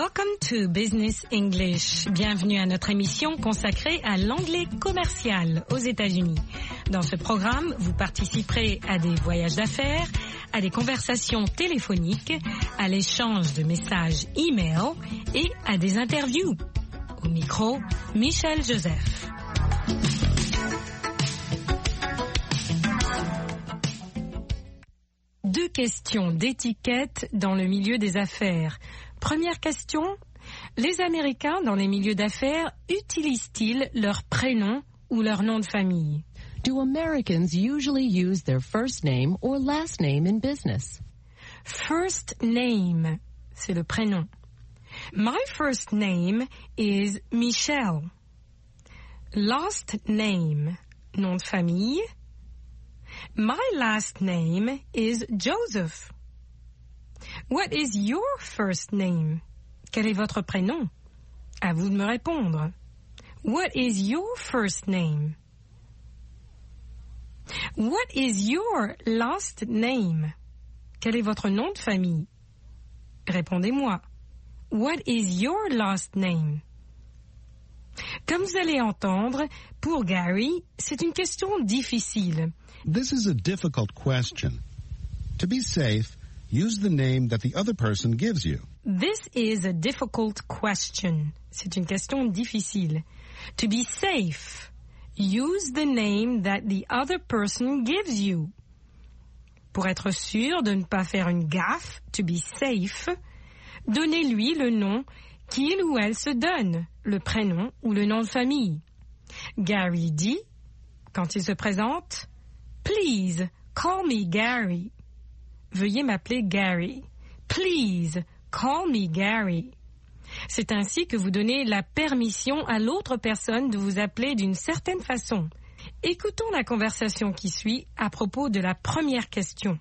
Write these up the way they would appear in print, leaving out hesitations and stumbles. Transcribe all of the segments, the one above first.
Welcome to Business English. Bienvenue à notre émission consacrée à l'anglais commercial aux États-Unis. Dans ce programme, vous participerez à des voyages d'affaires, à des conversations téléphoniques, à l'échange de messages e-mail et à des interviews. Au micro, Michel Joseph. Deux questions d'étiquette dans le milieu des affaires. Première question, les Américains dans les milieux d'affaires utilisent-ils leur prénom ou leur nom de famille? Do Americans usually use their first name or last name in business? First name, c'est le prénom. My first name is Michelle. Last name, nom de famille. My last name is Joseph. What is your first name? Quel est votre prénom? À vous de me répondre. What is your first name? What is your last name? Quel est votre nom de famille? Répondez-moi. What is your last name? Comme vous allez entendre, pour Gary, c'est une question difficile. This is a difficult question. To be safe, use the name that the other person gives you. This is a difficult question. C'est une question difficile. To be safe, use the name that the other person gives you. Pour être sûr de ne pas faire une gaffe, to be safe, donnez-lui le nom qu'il ou elle se donne, le prénom ou le nom de famille. Gary dit, quand il se présente, « Please, call me Gary ». Veuillez m'appeler Gary. Please, call me Gary. C'est ainsi que vous donnez la permission à l'autre personne de vous appeler d'une certaine façon. Écoutons la conversation qui suit à propos de la première question.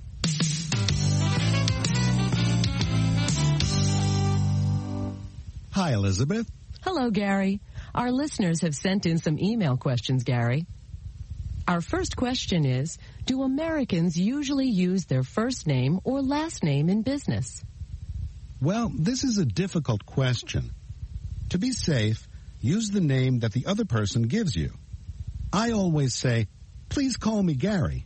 Hi, Elizabeth. Hello, Gary. Our listeners have sent in some email questions, Gary. Our first question is, do Americans usually use their first name or last name in business? Well, this is a difficult question. To be safe, use the name that the other person gives you. I always say, please call me Gary.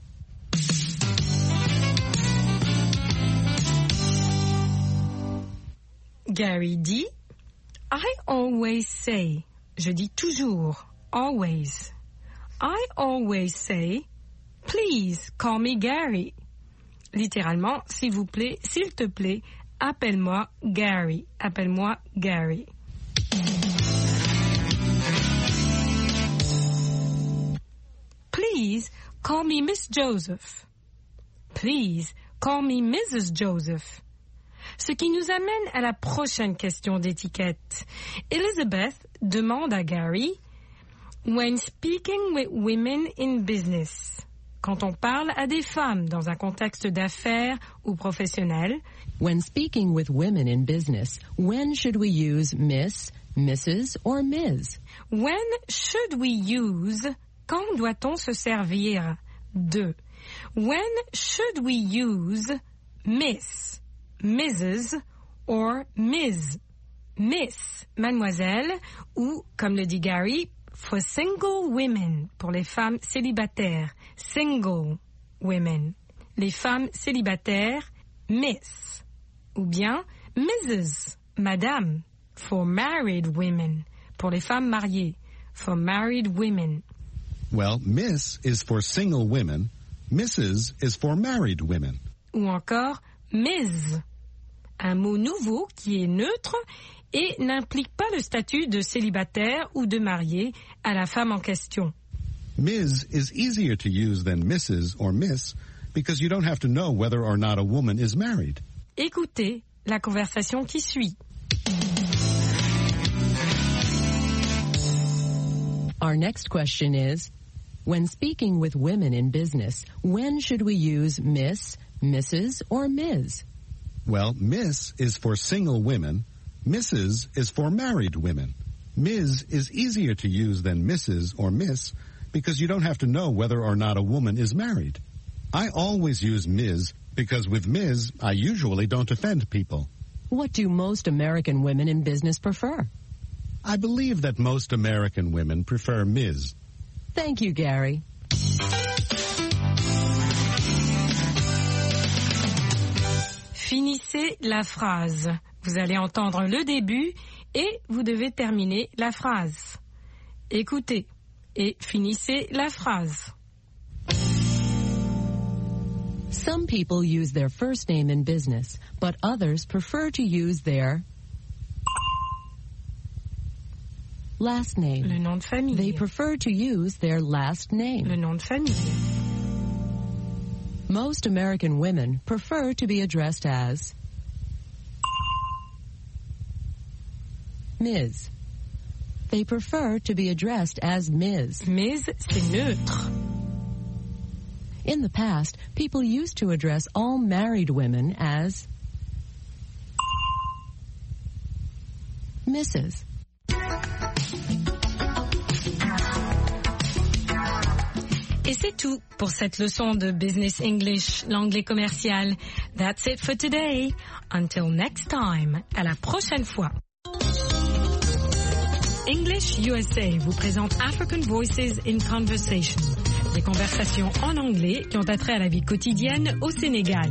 Gary dit, I always say, je dis toujours, always. I always say, please call me Gary. Littéralement, s'il vous plaît, s'il te plaît, appelle-moi Gary. Appelle-moi Gary. Please call me Miss Joseph. Please call me Mrs. Joseph. Ce qui nous amène à la prochaine question d'étiquette. Elizabeth demande à Gary, when speaking with women in business, quand on parle à des femmes dans un contexte d'affaires ou professionnel, when speaking with women in business, when should we use Miss, Mrs. or Ms? When should we use, quand doit-on se servir de? When should we use Miss, Mrs. or Ms? Miss, mademoiselle, ou, comme le dit Gary, for single women, pour les femmes célibataires, single women. Les femmes célibataires, Miss. Ou bien Mrs., madame, for married women, pour les femmes mariées, for married women. Well, Miss is for single women, Mrs. is for married women. Ou encore Ms., un mot nouveau qui est neutre et n'implique pas le statut de célibataire ou de marié à la femme en question. Ms. is easier to use than Mrs. or Miss because you don't have to know whether or not a woman is married. Écoutez la conversation qui suit. Our next question is, when speaking with women in business, when should we use Miss, Mrs. or Ms? Well, Miss is for single women, Mrs. is for married women. Ms. is easier to use than Mrs. or Miss because you don't have to know whether or not a woman is married. I always use Ms. because with Ms. I usually don't offend people. What do most American women in business prefer? I believe that most American women prefer Ms. Thank you, Gary. Finissez la phrase. Vous allez entendre le début et vous devez terminer la phrase. Écoutez et finissez la phrase. Some people use their first name in business, but others prefer to use their last name. Le nom de famille. They prefer to use their last name. Le nom de famille. Most American women prefer to be addressed as Ms. They prefer to be addressed as Ms. Ms, c'est neutre. In the past, people used to address all married women as Mrs. Et c'est tout pour cette leçon de Business English, l'anglais commercial. That's it for today. Until next time. À la prochaine fois. English USA vous présente African Voices in Conversation. Des conversations en anglais qui ont attrait à la vie quotidienne au Sénégal.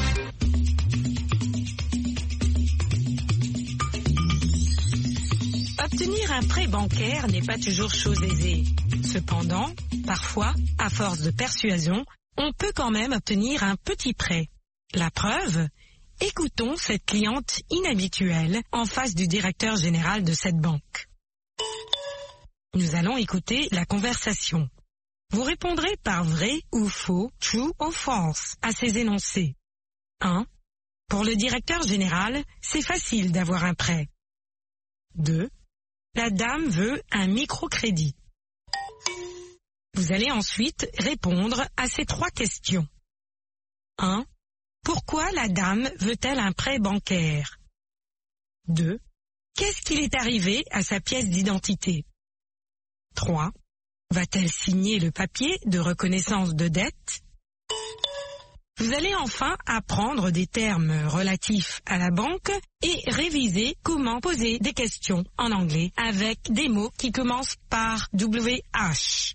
Obtenir un prêt bancaire n'est pas toujours chose aisée. Cependant, parfois, à force de persuasion, on peut quand même obtenir un petit prêt. La preuve ? Écoutons cette cliente inhabituelle en face du directeur général de cette banque. Nous allons écouter la conversation. Vous répondrez par vrai ou faux, true or false, à ces énoncés. 1. Pour le directeur général, c'est facile d'avoir un prêt. 2. La dame veut un microcrédit. Vous allez ensuite répondre à ces 3 questions. 1. Pourquoi la dame veut-elle un prêt bancaire? 2. Qu'est-ce qu'il est arrivé à sa pièce d'identité? 3. Va-t-elle signer le papier de reconnaissance de dette? Vous allez enfin apprendre des termes relatifs à la banque et réviser comment poser des questions en anglais avec des mots qui commencent par WH.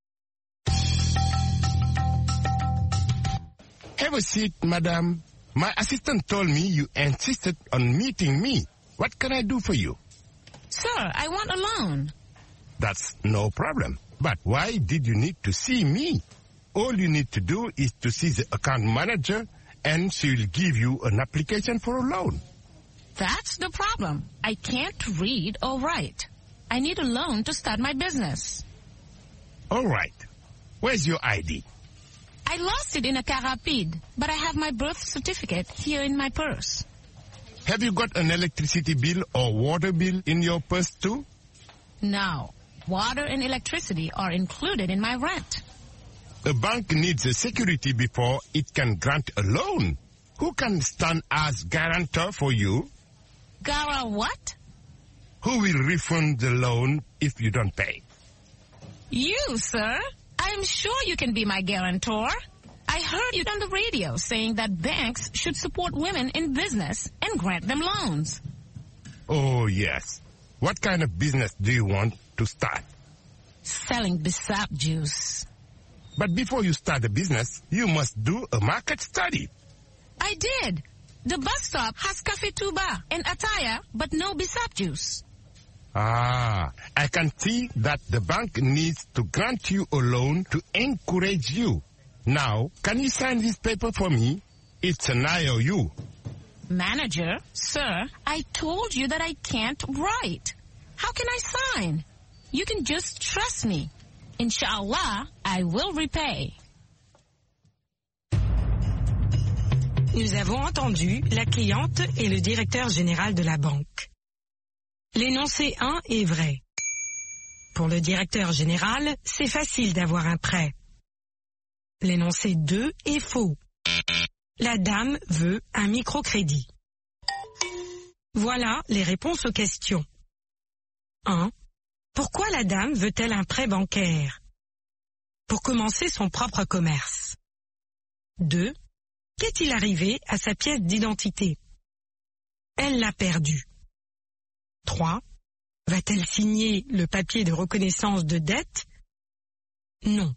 Have a seat, madam. My assistant told me you insisted on meeting me. What can I do for you? Sir, I want a loan. That's no problem. But why did you need to see me? All you need to do is to see the account manager and she will give you an application for a loan. That's the problem. I can't read or write. I need a loan to start my business. All right. Where's your ID? I lost it in a car rapide, but I have my birth certificate here in my purse. Have you got an electricity bill or water bill in your purse too? No. Water and electricity are included in my rent. A bank needs a security before it can grant a loan. Who can stand as guarantor for you? Gara what? Who will refund the loan if you don't pay? You, sir. I'm sure you can be my guarantor. I heard you on the radio saying that banks should support women in business and grant them loans. Oh, yes. What kind of business do you want to start? Selling Bissap juice. But before you start a business, you must do a market study. I did. The bus stop has Cafe Tuba and Ataya, but no Bissap juice. Ah, I can see that the bank needs to grant you a loan to encourage you. Now, can you sign this paper for me? It's an IOU. Manager, sir, I told you that I can't write. How can I sign? You can just trust me. Inshallah, I will repay. Nous avons entendu la cliente et le directeur général de la banque. L'énoncé 1 est vrai. Pour le directeur général, c'est facile d'avoir un prêt. L'énoncé 2 est faux. La dame veut un microcrédit. Voilà les réponses aux questions. 1. Pourquoi la dame veut-elle un prêt bancaire? Pour commencer son propre commerce. 2. Qu'est-il arrivé à sa pièce d'identité? Elle l'a perdu. 3. Va-t-elle signer le papier de reconnaissance de dette? Non.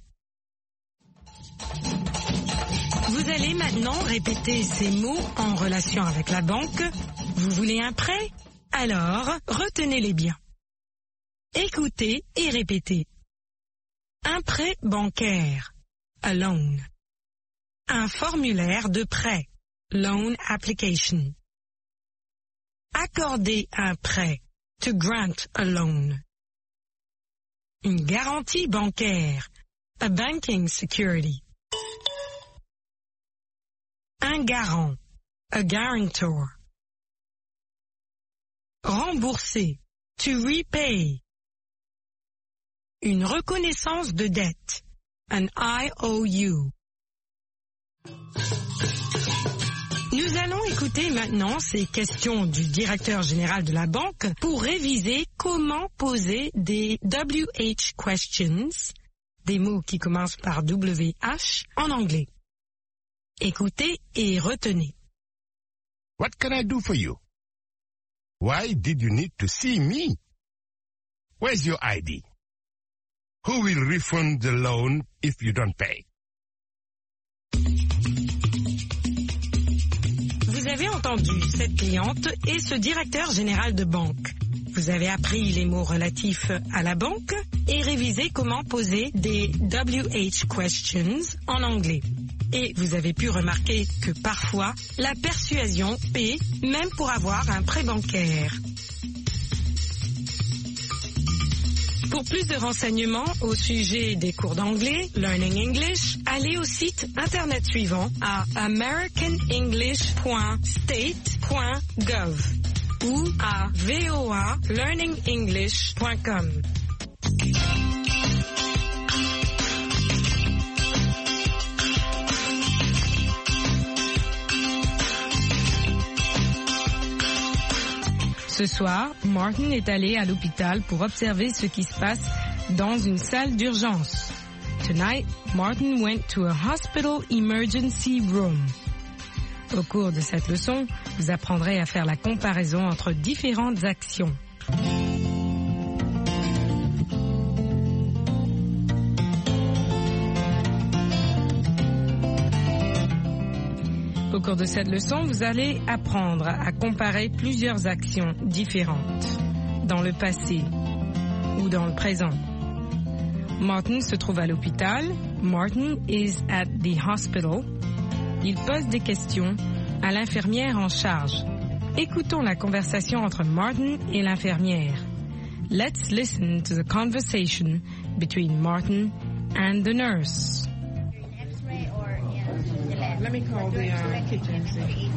Vous allez maintenant répéter ces mots en relation avec la banque. Vous voulez un prêt? Alors, retenez-les bien. Écoutez et répétez. Un prêt bancaire, a loan. Un formulaire de prêt, loan application. Accorder un prêt, to grant a loan. Une garantie bancaire, a banking security. Un garant, a guarantor. Rembourser, to repay. Une reconnaissance de dette, an IOU. Nous allons écouter maintenant ces questions du directeur général de la banque pour réviser comment poser des WH questions, des mots qui commencent par WH, en anglais. Écoutez et retenez. What can I do for you? Why did you need to see me? Where's your ID? Who will refund the loan if you don't pay? Vous avez entendu cette cliente et ce directeur général de banque. Vous avez appris les mots relatifs à la banque et révisé comment poser des WH questions en anglais. Et vous avez pu remarquer que parfois, la persuasion paie même pour avoir un prêt bancaire. Pour plus de renseignements au sujet des cours d'anglais, Learning English, allez au site internet suivant à americanenglish.state.gov ou à voalearningenglish.com. Ce soir, Martin est allé à l'hôpital pour observer ce qui se passe dans une salle d'urgence. Tonight, Martin went to a hospital emergency room. Au cours de cette leçon, vous apprendrez à faire la comparaison entre différentes actions. Au cours de cette leçon, vous allez apprendre à comparer plusieurs actions différentes dans le passé ou dans le présent. Martin se trouve à l'hôpital. Martin is at the hospital. Il pose des questions à l'infirmière en charge. Écoutons la conversation entre Martin et l'infirmière. Let's listen to the conversation between Martin and the nurse. Let me call the kitchen.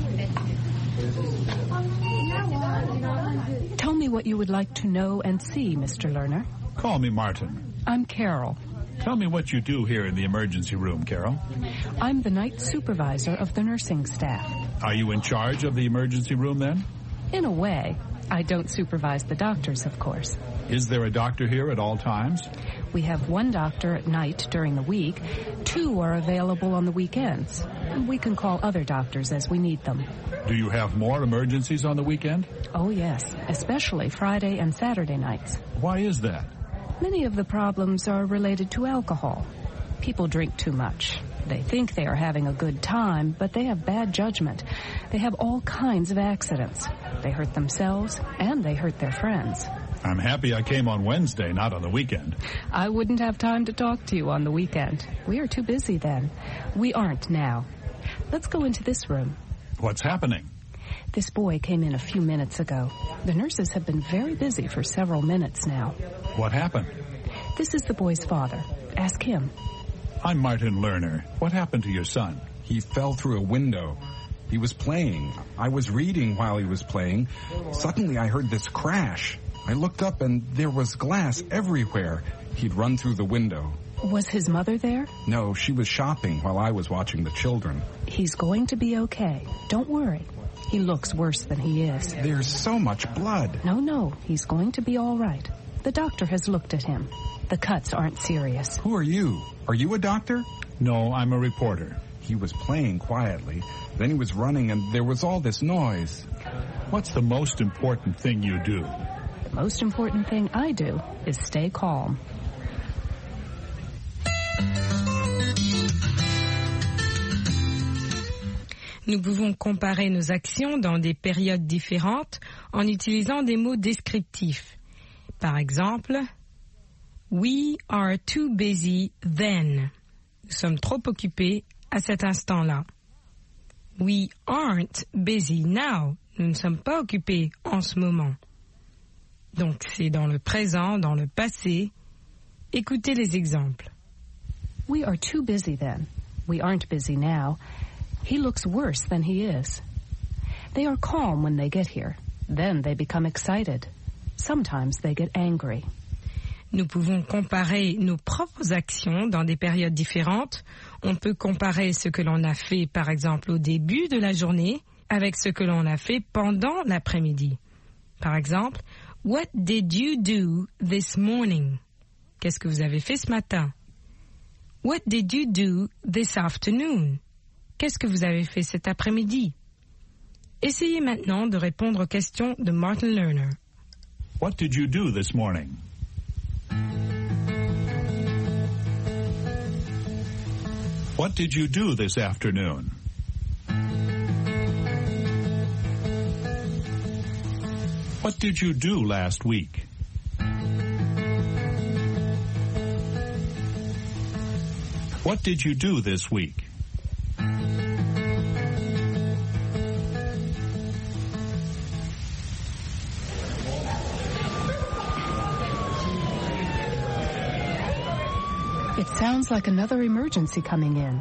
Tell me what you would like to know and see, Mr. Lerner. Call me Martin. I'm Carol. Tell me what you do here in the emergency room, Carol. I'm the night supervisor of the nursing staff. Are you in charge of the emergency room then? In a way. I don't supervise the doctors, of course. Is there a doctor here at all times? We have one doctor at night during the week. 2 are available on the weekends. We can call other doctors as we need them. Do you have more emergencies on the weekend? Oh, yes, especially Friday and Saturday nights. Why is that? Many of the problems are related to alcohol. People drink too much. They think they are having a good time, but they have bad judgment. They have all kinds of accidents. They hurt themselves, and they hurt their friends. I'm happy I came on Wednesday, not on the weekend. I wouldn't have time to talk to you on the weekend. We are too busy then. We aren't now. Let's go into this room. What's happening? This boy came in a few minutes ago. The nurses have been very busy for several minutes now. What happened? This is the boy's father. Ask him. I'm Martin Lerner. What happened to your son? He fell through a window. He was playing. I was reading while he was playing. Suddenly I heard this crash. I looked up and there was glass everywhere. He'd run through the window. Was his mother there? No, she was shopping while I was watching the children. He's going to be okay. Don't worry. He looks worse than he is. There's so much blood. No, he's going to be all right. The doctor has looked at him. The cuts aren't serious. Who are you? Are you a doctor? No, I'm a reporter. He was playing quietly. Then he was running and there was all this noise. What's the most important thing you do? The most important thing I do is stay calm. Nous pouvons comparer nos actions dans des périodes différentes en utilisant des mots descriptifs. Par exemple, We are too busy then. Nous sommes trop occupés à cet instant-là. We aren't busy now. Nous ne sommes pas occupés en ce moment. Donc c'est dans le présent, dans le passé. Écoutez les exemples. We are too busy then. We aren't busy now. He looks worse than he is. They are calm when they get here. Then they become excited. Sometimes they get angry. Nous pouvons comparer nos propres actions dans des périodes différentes. On peut comparer ce que l'on a fait, par exemple, au début de la journée avec ce que l'on a fait pendant l'après-midi. Par exemple, What did you do this morning? Qu'est-ce que vous avez fait ce matin? What did you do this afternoon? Qu'est-ce que vous avez fait cet après-midi? Essayez maintenant de répondre aux questions de Martin Lerner. What did you do this morning? What did you do this afternoon? What did you do last week? What did you do this week? It sounds like another emergency coming in.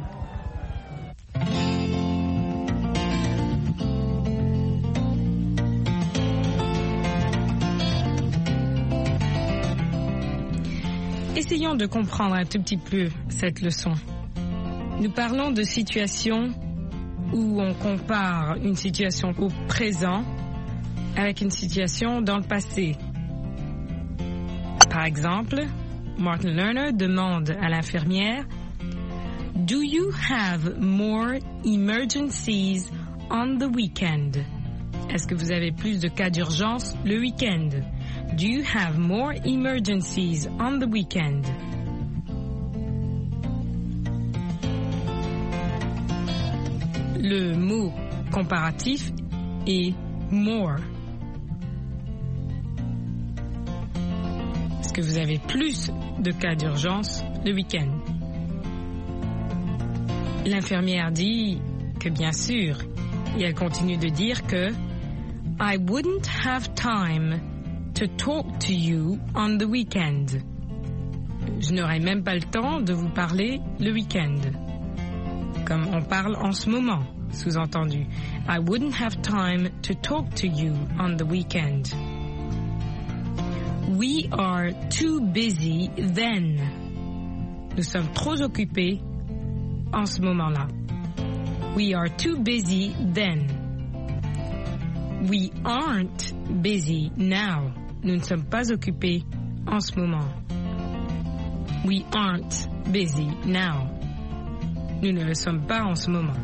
Essayons de comprendre un tout petit peu cette leçon. Nous parlons de situations où on compare une situation au présent avec une situation dans le passé. Par exemple, Martin Lerner demande à l'infirmière « Do you have more emergencies on the weekend? » Est-ce que vous avez plus de cas d'urgence le week-end? Do you have more emergencies on the weekend? Le mot comparatif est more. Est-ce que vous avez plus de cas d'urgence le week-end? L'infirmière dit que bien sûr, et elle continue de dire que I wouldn't have time to talk to you on the weekend. Je n'aurai même pas le temps de vous parler le week-end. Comme on parle en ce moment, sous-entendu. I wouldn't have time to talk to you on the weekend. We are too busy then. Nous sommes trop occupés en ce moment-là. We are too busy then. We aren't busy now. Nous ne sommes pas occupés en ce moment. We aren't busy now. Nous ne le sommes pas en ce moment.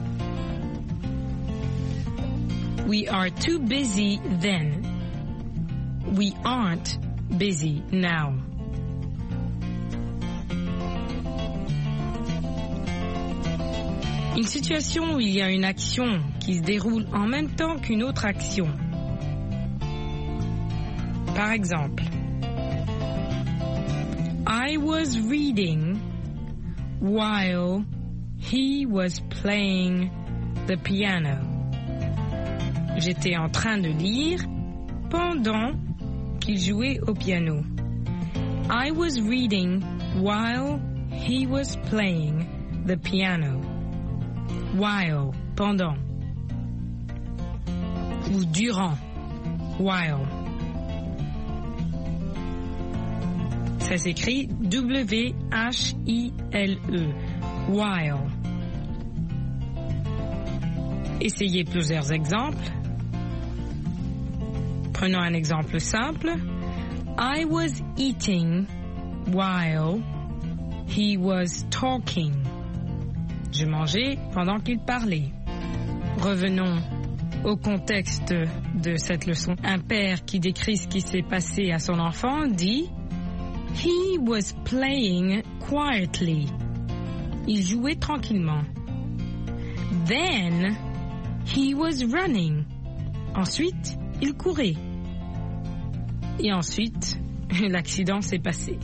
We are too busy then. We aren't busy now. Une situation où il y a une action qui se déroule en même temps qu'une autre action. Par exemple, I was reading while he was playing the piano. J'étais en train de lire pendant qu'il jouait au piano. I was reading while he was playing the piano. While, pendant. Ou durant. While. Ça s'écrit W-H-I-L-E. While. Essayez plusieurs exemples. Prenons un exemple simple. I was eating while he was talking. Je mangeais pendant qu'il parlait. Revenons au contexte de cette leçon. Un père qui décrit ce qui s'est passé à son enfant dit « He was playing quietly ». Il jouait tranquillement. Then, he was running. Ensuite, il courait. Et ensuite, l'accident s'est passé.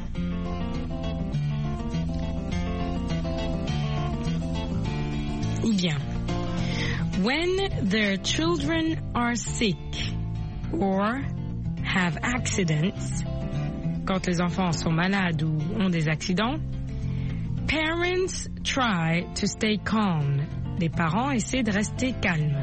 Bien. When their children are sick or have accidents, quand les enfants sont malades ou ont des accidents, parents try to stay calm. Les parents essaient de rester calmes.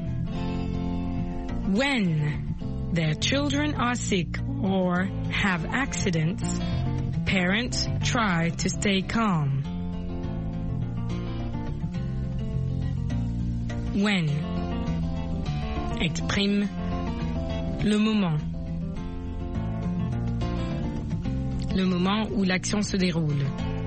When their children are sick or have accidents, parents try to stay calm. When exprime le moment où l'action se déroule.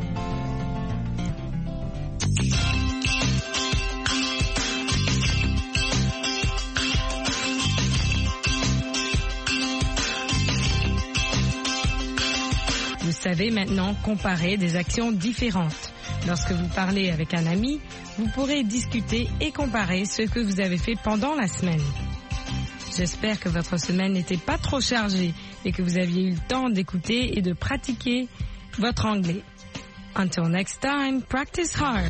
Vous savez maintenant comparer des actions différentes. Lorsque vous parlez avec un ami, vous pourrez discuter et comparer ce que vous avez fait pendant la semaine. J'espère que votre semaine n'était pas trop chargée et que vous aviez eu le temps d'écouter et de pratiquer votre anglais. Until next time, practice hard.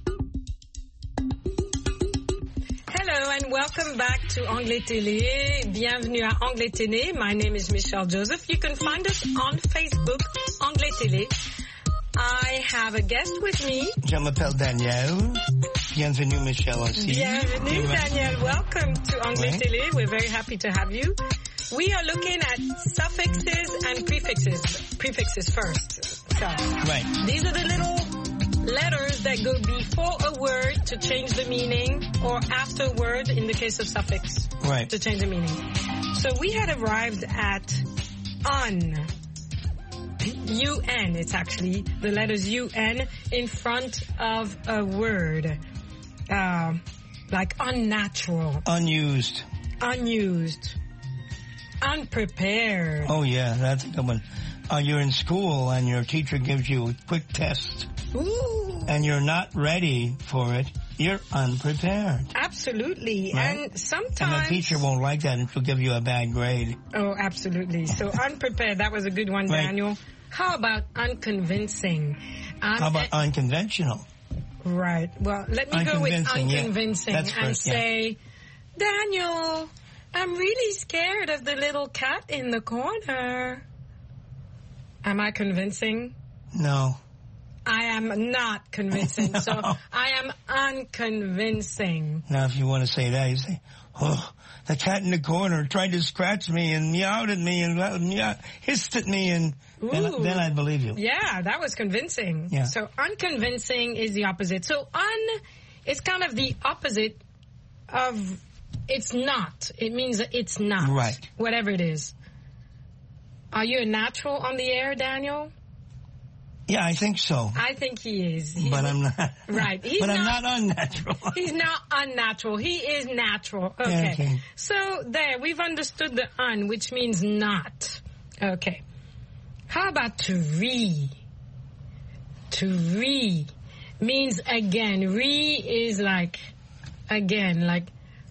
Hello and welcome back to Anglais Télé. Bienvenue à Anglais Télé. My name is Michelle Joseph. You can find us on Facebook, Anglais Télé. I have a guest with me. Je m'appelle Daniel. Bienvenue, Michelle, aussi. Bienvenue, Daniel. Welcome to Anglais Télé. We're very happy to have you. We are looking at suffixes and prefixes first. So, these are the little letters that go before a word to change the meaning, or after a word in the case of suffix to change the meaning. So we had arrived at un. UN, it's actually the letters UN in front of a word. Like unnatural. Unused. Unprepared. Oh, yeah, that's a good one. You're in school and your teacher gives you a quick test. Ooh. And you're not ready for it. You're unprepared. Absolutely. Right? And sometimes... And the teacher won't like that and she'll give you a bad grade. Oh, absolutely. So unprepared, that was a good one, Daniel. How about unconvincing? How about unconventional? Right. Well, let me go with unconvincing and say, Daniel, I'm really scared of the little cat in the corner. Am I convincing? No. I am not convincing, so I am unconvincing. Now, if you want to say that, you say, oh, the cat in the corner tried to scratch me and meowed at me and hissed at me, and then I believe you. Yeah, that was convincing. Yeah. So unconvincing is the opposite. So is kind of the opposite of it's not. It means that it's not. Right. Whatever it is. Are you a natural on the air, Daniel? Yeah, I think so. I think he is. But I'm not. Right. I'm not unnatural. He's not unnatural. He is natural. Okay. So there, we've understood the un, which means not. Okay. How about to re? To re means again. Re is like again, like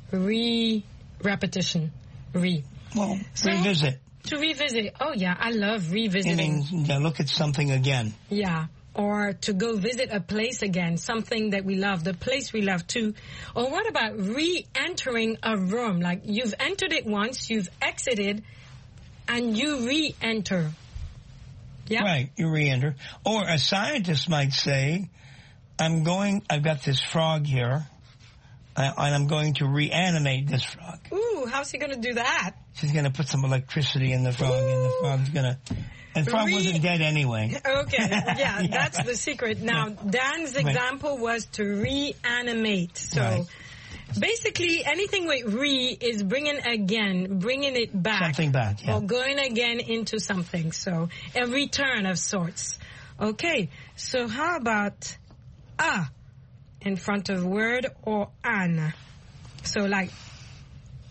repetition. Re. Well, revisit. To revisit. Oh, yeah, I love revisiting. I mean, look at something again. Yeah, or to go visit a place again, something that we love, the place we love too. Or what about re-entering a room? Like you've entered it once, you've exited, and you re-enter. Yeah? Right, you re-enter. Or a scientist might say, I've got this frog here, and I'm going to reanimate this frog. Ooh, how's he going to do that? She's going to put some electricity in the frog, and the frog's going to... And the frog wasn't dead anyway. Okay, yeah, that's the secret. Now, Dan's example was to reanimate. So, basically, anything with re is bringing it back. Something back, yeah. Or going again into something. So, a return of sorts. Okay, so how about a in front of word or an? So, like,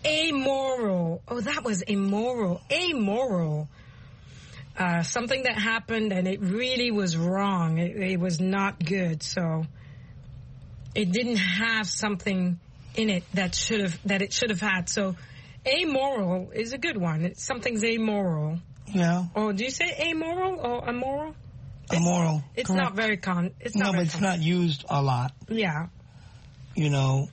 amoral. Oh, that was immoral. Amoral. Something that happened and it really was wrong. It was not good. So it didn't have something in it that it should have had. So amoral is a good one. Something's amoral. Yeah. Or do you say amoral or immoral? Immoral. It's correct. not very it's not used a lot. Yeah. You know.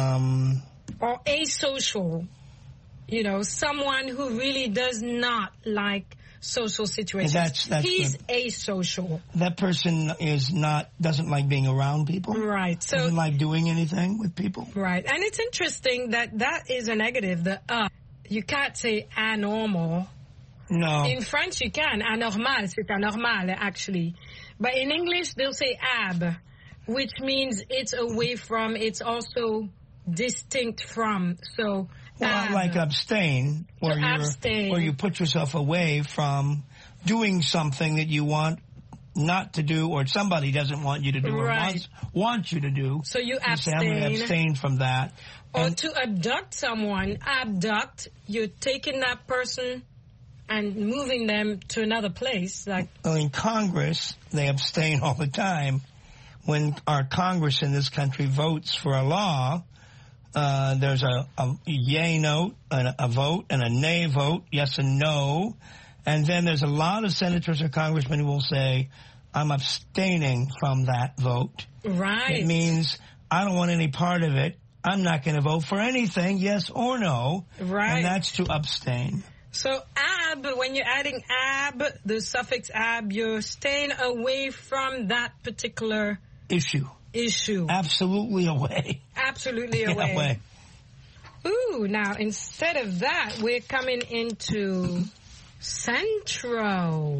Or asocial. You know, someone who really does not like social situations. That's He's asocial. That person doesn't like being around people. Right. So doesn't like doing anything with people. Right. And it's interesting that is a negative. You can't say anormal. No. In French you can. Anormal, c'est anormal actually. But in English they'll say ab, which means it's away from, it's also distinct from. So well, like abstain, where you put yourself away from doing something that you want not to do, or somebody doesn't want you to do, or wants you to do. So you abstain. Say, I'm going to abstain from that. Or to abduct someone, you're taking that person and moving them to another place. Like in Congress, they abstain all the time. When our Congress in this country votes for a law, there's a yay note, a vote, and a nay vote, yes and no. And then there's a lot of senators or congressmen who will say, I'm abstaining from that vote. Right. It means I don't want any part of it. I'm not going to vote for anything, yes or no. Right. And that's to abstain. So ab, when you're adding ab, the suffix ab, you're staying away from that particular issue. Absolutely away. Absolutely away. Ooh, now instead of that, we're coming into centro.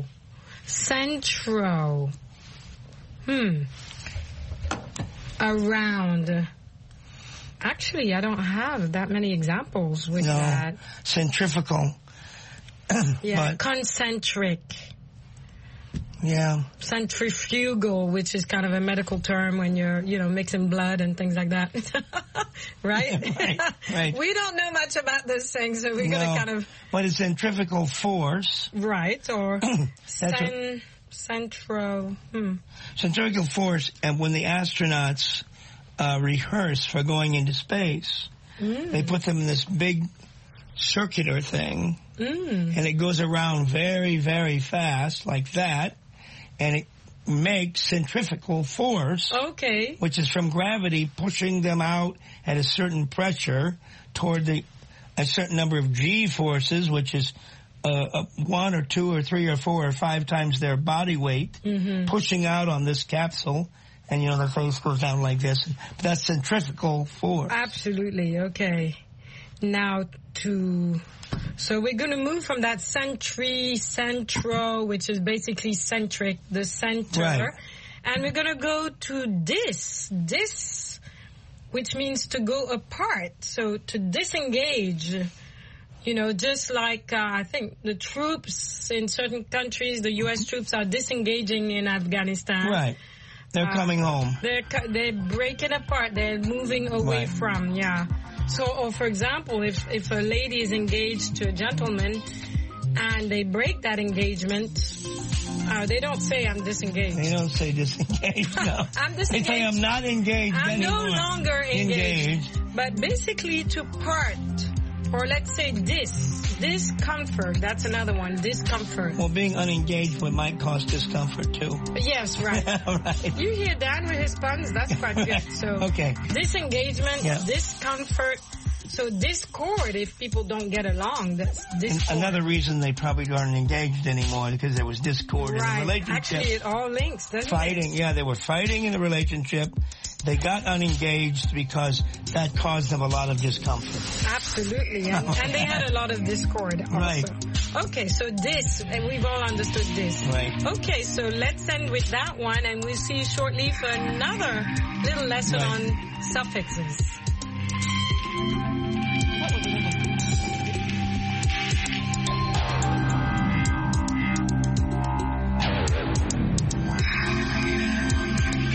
Around. Actually, I don't have that many examples with that. Centrifugal. Yeah, concentric. Yeah. Centrifugal, which is kind of a medical term when you're, mixing blood and things like that. Right? Right. We don't know much about this thing, so we're going to kind of... But it's centrifugal force. Right, or centrifugal force, and when the astronauts rehearse for going into space, they put them in this big circular thing, and it goes around very, very fast, like that, and it makes centrifugal force, which is from gravity pushing them out at a certain pressure toward a certain number of G forces, which is 1 or 2 or 3 or 4 or 5 times their body weight, pushing out on this capsule, and the face goes down like this. That's centrifugal force. Absolutely. Okay. Now so we're going to move from that centro, which is basically centric, the center, right. And we're going to go to dis, which means to go apart. So to disengage, just like I think the troops in certain countries, the U.S. troops are disengaging in Afghanistan. Right. They're coming home. They're breaking apart. They're moving away from, So, or for example, if a lady is engaged to a gentleman and they break that engagement, they don't say I'm disengaged. They don't say disengaged, no. I'm disengaged. They say I'm not engaged anymore. I'm no longer engaged. But basically to part, or let's say discomfort, that's another one, discomfort. Well, being unengaged might cause discomfort too. Yes, right. Right. You hear Dan with his puns, that's quite good. So okay. Disengagement, discomfort. So discord, if people don't get along, that's discord. Another reason they probably aren't engaged anymore because there was discord in the relationship. Actually, it all links, doesn't it? Yeah, they were fighting in the relationship. They got unengaged because that caused them a lot of discomfort. Absolutely, and they had a lot of discord also. Right. Okay, so and we've all understood this. Right. Okay, so let's end with that one, and we'll see you shortly for another little lesson on suffixes.